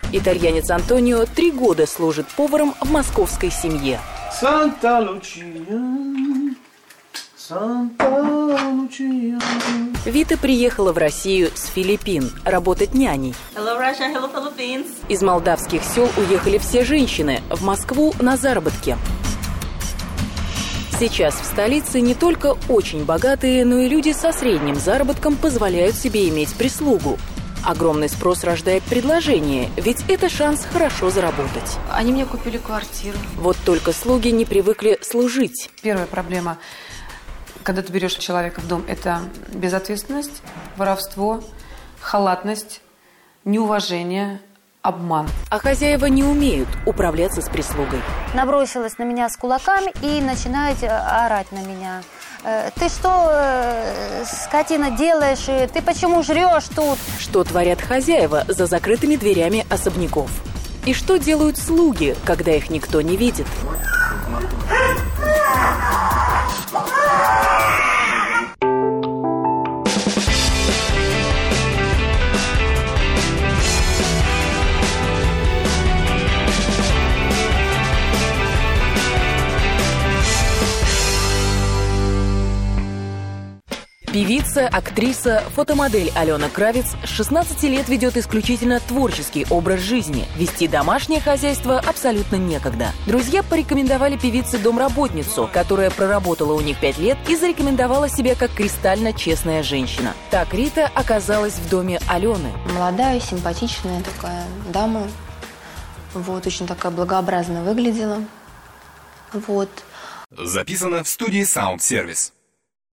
Итальянец Антонио 3 года служит поваром в московской семье. Вита приехала в Россию с Филиппин работать няней. Hello, Russia. Hello, Philippines. Из молдавских сел уехали все женщины в Москву на заработки. Сейчас в столице не только очень богатые, но и люди со средним заработком позволяют себе иметь прислугу. Огромный спрос рождает предложение, ведь это шанс хорошо заработать. Они мне купили квартиру. Вот только слуги не привыкли служить. Первая проблема, когда ты берешь человека в дом, это безответственность, воровство, халатность, неуважение, обман. А хозяева не умеют управляться с прислугой. Набросилась на меня с кулаками и начинает орать на меня. Ты что, скотина, делаешь? Ты почему жрешь тут? Что творят хозяева за закрытыми дверями особняков? И что делают слуги, когда их никто не видит? Певица, актриса, фотомодель Алена Кравец с 16 лет ведет исключительно творческий образ жизни. Вести домашнее хозяйство абсолютно некогда. Друзья порекомендовали певице домработницу, которая проработала у них 5 лет и зарекомендовала себя как кристально честная женщина. Так Рита оказалась в доме Алены. Молодая, симпатичная такая дама. Вот, очень такая благообразно выглядела. Вот. Записано в студии Sound Service.